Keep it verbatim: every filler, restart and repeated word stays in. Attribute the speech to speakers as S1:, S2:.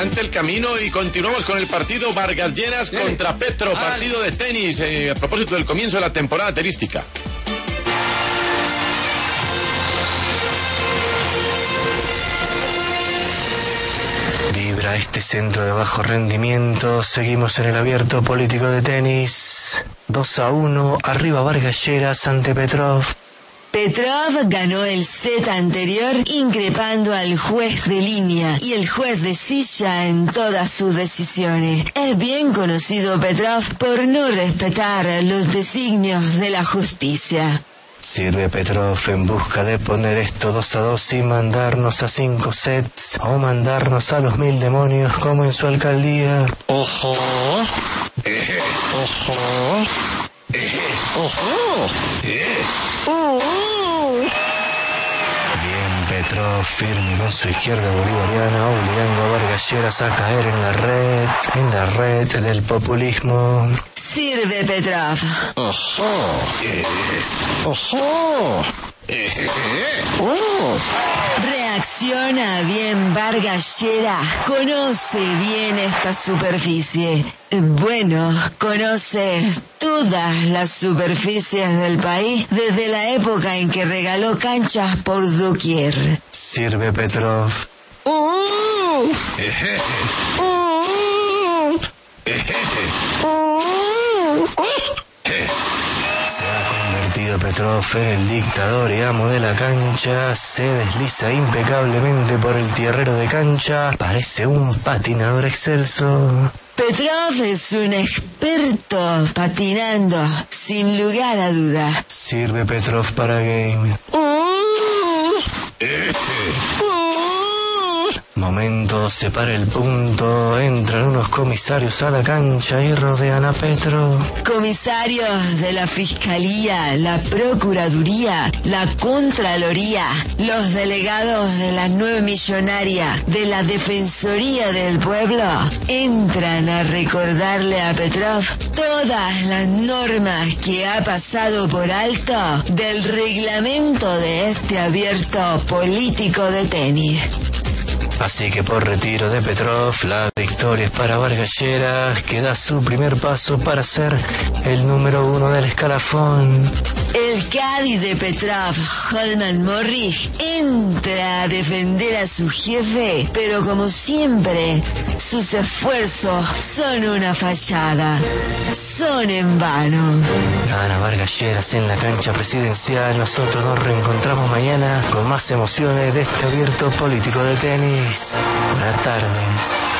S1: adelante el camino y continuamos con el partido Vargas Lleras sí. contra Petro, partido de tenis, eh, a propósito del comienzo de la temporada tenística.
S2: Vibra este centro de bajo rendimiento. Seguimos en el abierto político de tenis. dos a uno, arriba Vargas Lleras ante Petrov.
S3: Petrov ganó el set anterior increpando al juez de línea y el juez de silla en todas sus decisiones. Es bien conocido Petrov por no respetar los designios de la justicia.
S2: Sirve Petrov en busca de poner esto dos a dos y mandarnos a cinco sets o mandarnos a los mil demonios como en su alcaldía.
S1: Ojo. Eh. Ojo. Eh. Ojo. Eh.
S2: Bien Petrov, firme con su izquierda bolivariana, obligando a Vargas Lleras a caer en la red, en la red del populismo.
S3: Sirve Petrov.
S1: Ojo. Eh. Ojo. Eh. Oh.
S3: Reacciona bien Vargas Lleras, conoce bien esta superficie. Bueno, conoce todas las superficies del país desde la época en que regaló canchas por doquier.
S2: Sirve Petrov.
S1: Oh. Eh. Oh. Eh.
S2: Se ha convertido Petrov en el dictador y amo de la cancha. Se desliza impecablemente por el tierrero de cancha. Parece un patinador excelso.
S3: Petrov es un experto patinando, sin lugar a duda.
S2: Sirve Petrov para game. Momento, se para el punto, entran unos comisarios a la cancha y rodean a Petro.
S3: Comisarios de la Fiscalía, la Procuraduría, la Contraloría, los delegados de la Nueve Millonaria, de la Defensoría del Pueblo, entran a recordarle a Petrov todas las normas que ha pasado por alto del reglamento de este abierto político de tenis.
S2: Así que por retiro de Petrov, la victoria es para Vargas Lleras, que da su primer paso para ser el número uno del escalafón.
S3: El Cádiz de Petrov, Holman Morris, entra a defender a su jefe, pero como siempre, sus esfuerzos son una fallada, son en vano.
S2: Gana Vargas Lleras en la cancha presidencial. Nosotros nos reencontramos mañana con más emociones de este abierto político de tenis. Buenas tardes.